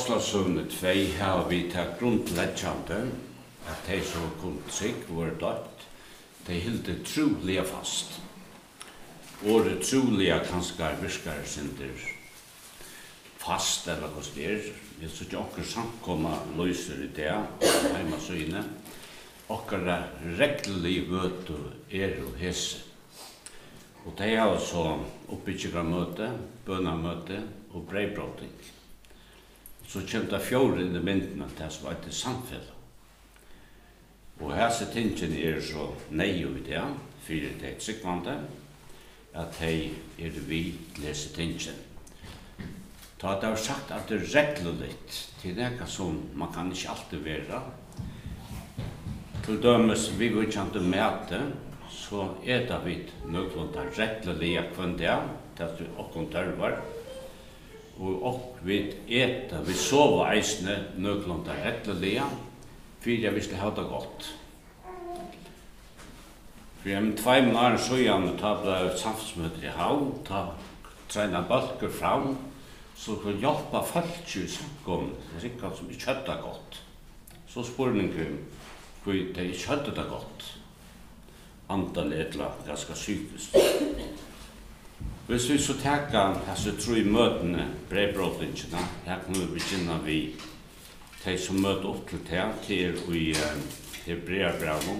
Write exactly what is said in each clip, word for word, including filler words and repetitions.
Apostlasøvne två har vi til grundleggjande at de som kom trygg var dødt, de hilde trolige fast. Året trolige kanskje virkar sinter fast eller hos der. Jeg synes ikke akkur samkomma løser i det, heima søyne. Akkur reglig møte er og hese. Og de har så oppbyggjega møte, bønamøte og breibråting. Så kommer det fjord inn i myndene til som er til samfunnet. Og hese tingene er så nei og det, for det er tryggvande, at de er vi leser tingene. Da det har sagt at det regler litt til det som man kan ikke alltid være. Til dømes vi går ikke an til møte, så er det vidt nødvendig reglerlige kvendige, til vi åkken tørver. Og vi eter, vi sover eisene nødvendig reglerlige, for jeg vil ha det godt. For jeg med tvei måneder så igjen, da ble samfunnsmøter i havn, da trener balker fram, så kan hjelpe folk i samkommen, det er ikke som ikke hadde det godt. Så spørningen hvor de ikke hadde det godt. Antal etla ganske psykisk. Hvis vi så tenker disse tre møtene, breibrådingene, her kan vi begynne vi de som møter opp til det, til i Hebreerbrevet,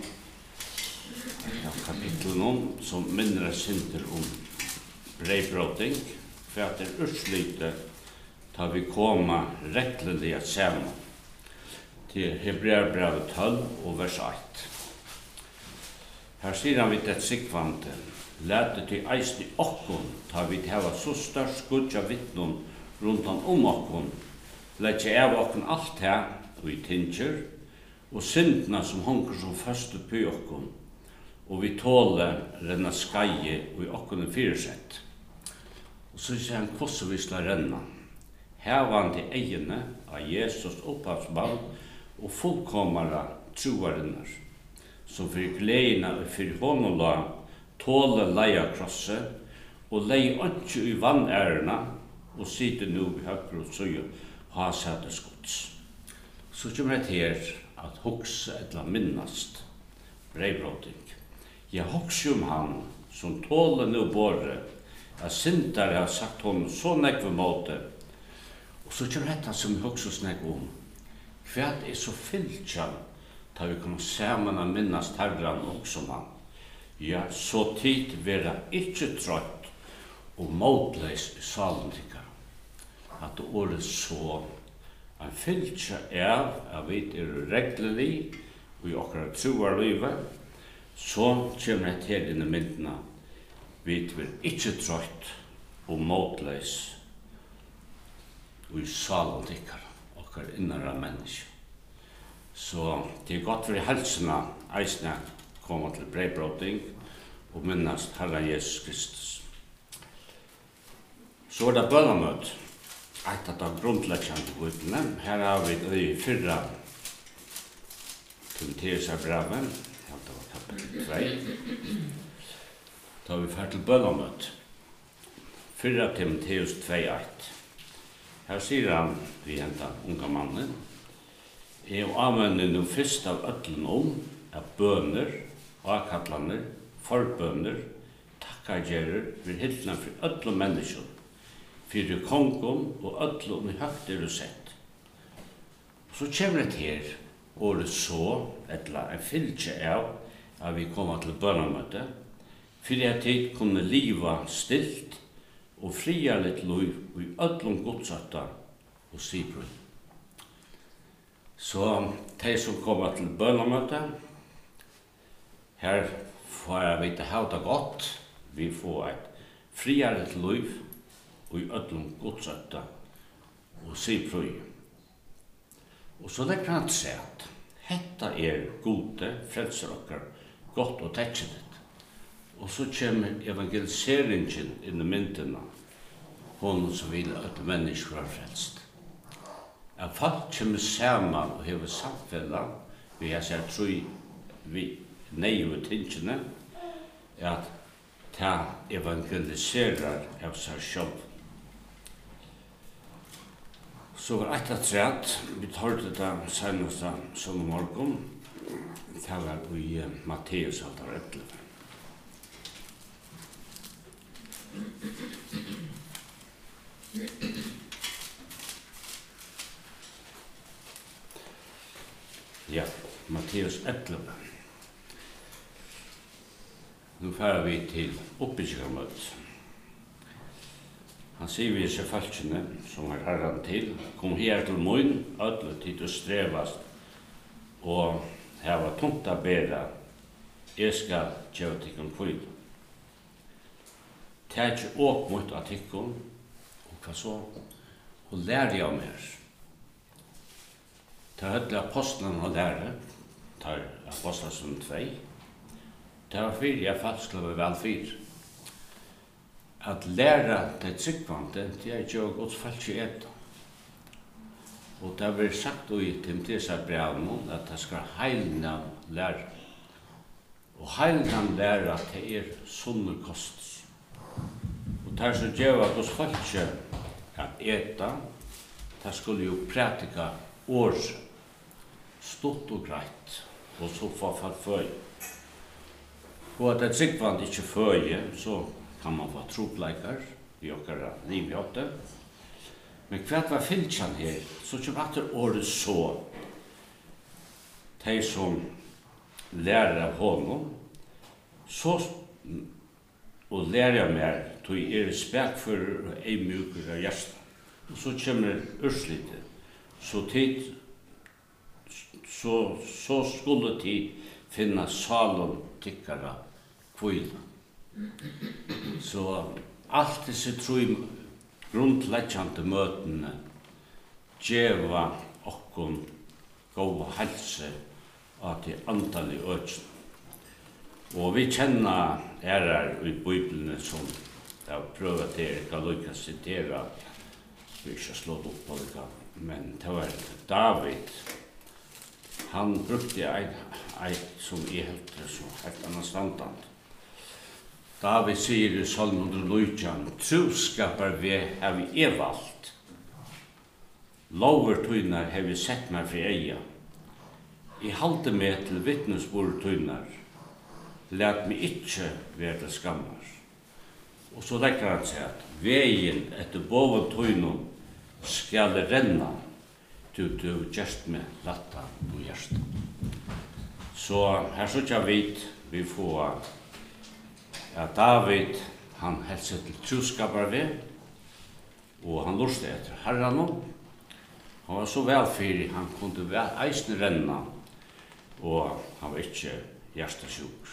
kapitlen som minner synder om breibråding, for at det er utslite da vi kommer rettelig at sammen til Hebreerbrevet tolv og vers ett. Her sier han vi det sikvante, lete til eist i okkon, da vi hava så størst skudja vittnon rundt om okkon, lete av okkon alt her, og vi tinger, og syndna som honker som første på okkon, og vi tåle renna skaie og i okkon er fyrsett. Og så sier han hvordan vi skal renna. Her var han til egene av Jesus opphavsmann og fullkommere troarinnar, som for gledene og for hånden la tåle leia krosset og leie ikke i vannærene og sitte nå i høyre og søye ha sette skots. Så kommer det her at hokse eller minnast breibråding. Jeg hokser om han som tåle nå båre at syndare har sagt honom så nekve måte. Og så kommer dette som vi også snakker om. Hva er så fylltja da vi kan sammen og minnast herren også man. Ja, så tid vera ikke trøtt og måtleis i salen tikka. At det året så en fylltja er at vi er reglelig og i okra troar livet, så kommer det her inn i myndene. Vi er ikke trøtt og måtleis og i salen tikkar, okkar innara menneske. Så det er godt for helsene eisne komme til breibråding og minnast Herre Jesus Kristus. Så er det bønnemøt, et av grunnleggjande bøtene. Her har vi det i fyrra Timotheus-brevet, ja, det var kapittel två. Da har vi fært til bønnemøt. Fyrra Timotheus två ett. Her sier han, vi hentar unga mannen, jeg og avmenner nå først av ødlen om, at bøner, avkattlaner, forbøner, takkagjerer, vil hiltene for ødle mennesker, for kongen og ødle om i høgt er du sett. Så kommer det her, året så, etla en fylke av, at vi kommer til bønnemøte, for at de kunne liva stilt, og fria litt liv i ødlom godsøtta og sibrun. Så de som kommer til bønnemøte, her får vi til hauta godt, vi får et fria litt liv i ødlom godsøtta og sibrun. Og så legger han til seg at hetta er gode, frelser okkar, godt og tettjenet. Og så kommer evangeliseringen inn i myndene, hon som vil at mennesker er frelst. At folk kommer sammen og hever samfellet, vi har sett tro vi nøye tingene, at ta evangeliserer av seg selv. Så var ett träd, vi tar det senaste som morgon. Det var i Matteus altar elva. Ja, Matteus elva. Nu færer vi til oppbyggingarmøtet. Han sier vi seg falskene, som har herran til, kom her til mun, ødle tid og strevast, og heva tungt a bera, jeg skal gjøre tikkun kvil. Tæk opp mot av tikkun, og hva så? Og lære av mer. Ta hødle apostlen og lære, tar apostlen som tvei, det var fyrir jeg falsk og vel fyrir. At læra det tryggvande, det er jo Guds falsk etta. Og det har vært sagt i Timotheusbrevene at det skal heilna læra. Og heilna læra, det er sunne kost. Og det er så gjeva Guds falsk at etta, det skulle jo pratika år, stort og greit, og så få fall føy. Og at det tryggvande ikke føye, så kan man få tropleikar i okkara livjåte. Men hva var fylkjan her? Så kjem atter året så. De som lærer av honom, så og lærer av mer, tog er spekfører og ei mjuker av hjersta. Og så kommer urslite. Så tid, så, så skulle tid finna salon tikkara kvila. Så alt disse tru grundleggjande møtene djeva okkon gode helse av de antallige økene. Og vi kjenner ærer i Bibelen som jeg har prøvet til, jeg kan lykke å sitere, vi har ikke slått opp på det, men det var David. Han brukte en, en som er helt, så helt annan standard. David sier i Salm hundre Lujan, troskapar vi har vi evalt. Lover tøynar har vi sett meg for eia. I halte meg til vittnesbord tøynar. Læt meg ikkje være til skammar. Og så rekker han seg at veien etter boven tøynon skal renna til du gjerst med latta på hjertet. Så her så ikke vidt vi får ja, David, han held seg til troskapar ved, og han lurste etter herran. Han var så velfyrig, han kunne vel eisne renna, og han var ikke hjertasjuk.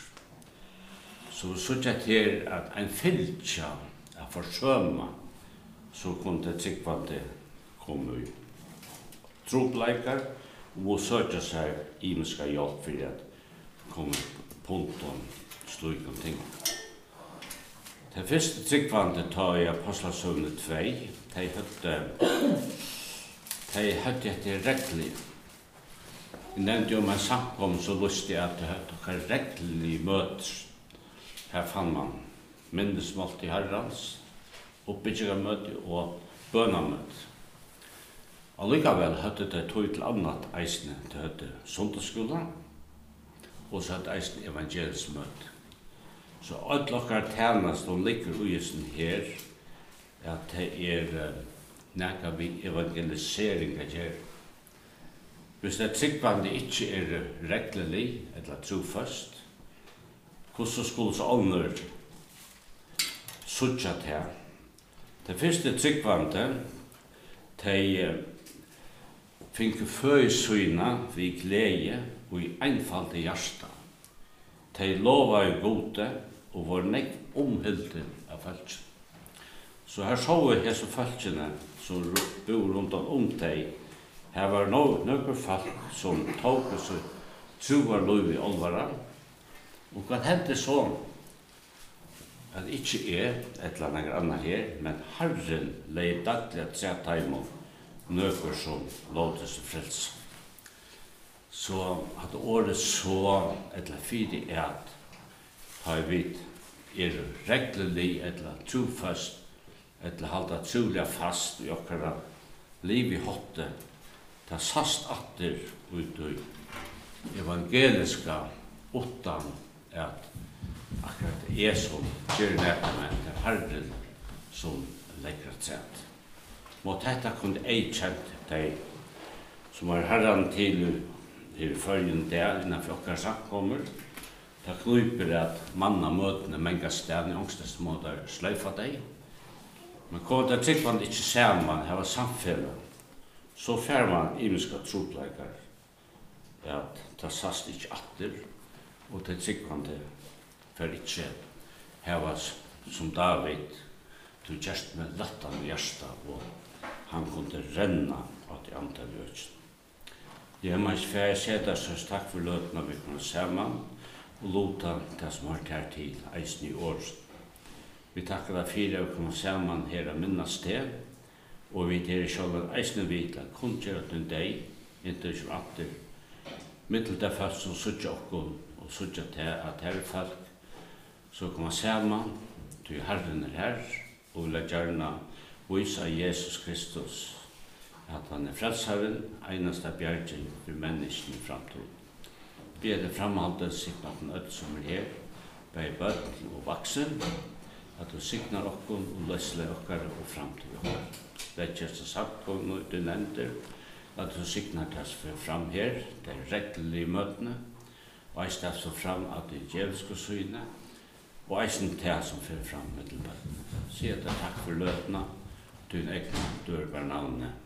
Så vi så ikke til at en fylkja av forsøma, så kunne tryggvande komme i tropleikar, og søkja seg imenska hjelp for at komme punktum slik om ting. Det første tryggvande tar i Apostlasøvne tvei, de høtte, de høtte etter reglig. Jeg nevnte jo om en samkom så lustig at det høtte hver reglig møter. Her fann man minnesmålt i herrans, oppbyggingarmøte og bønamøte. Og likevel høtte det tog til annat eisne, det høtte sondagsskolen, og så høtte eisne evangelismøte. Så alt okkar tjenest som ligger uisen her, at det er uh, nekka vi evangelisering av her. Hvis det tryggvande ikke er reglelig, eller trofast, hvordan skulle så ånder suttja til? Det første tryggvande, de uh, finner føysyna vi glede og i einfalde hjärsta. De lova i gode, og var nekk omhylde av falsk. Så her så vi hese falskene som bor rundt om deg. Her var noen folk som tog seg troar lov i olvara. Og hva hendte sånn? At ikke er et eller annet annet her, men Herren leie daglig at se taimon nøkker som lov til seg frelse. Så at året så et eller fire er at har vi er reglelig eller trofast eller halda trolig fast i okkara liv i hotte, ta sast atter ut i evangeliska utan at akkurat er som gjør nekka, men det er Herren som legger et sett. Mot dette kunne ei kjent deg som var herran til i følgen der innanfor okkar samkommer. Det knyper at manna møtene menga sted i ångstest måter sløyfa deg. Men kom det trygg man ikke sammen, her var samfunnet, så fer man imenska tropleikar at det sast ikke atter, og det trygg man det fer ikke her var som David, du gjerst med lattan i hjärsta, og han kunne renna av de andre løsene. Jeg må ikke fære sette oss takk for løtene vi kunne sammen, og lota det som har her til eisen i år. Vi takker deg fire å komme sammen her av minna sted, og vi tar selv eisen vidt at kun gjør til deg, inntil som atter, mittel det folk som sutja okkur, og sutja til at her er folk, så kommer sammen, til Herren er her, og vil gjerne vise Jesus Kristus, at han er frelsaren, eneste bjergjen for menneskene i framtiden. Vi er det framholdet siknet den øde som er her, bei bøtten og vaksen, at du sikner okkon og løsler okkar og framtid okkar. Det er ikke så sagt og noe du nevnte, at du sikner det som fram her, det er regtelige møtene, og eis det som fram at det er djevelske syne, og eisen det som fører fram med til bøtten. Sier det takk for løtene, du er ikke, du er bare navnet.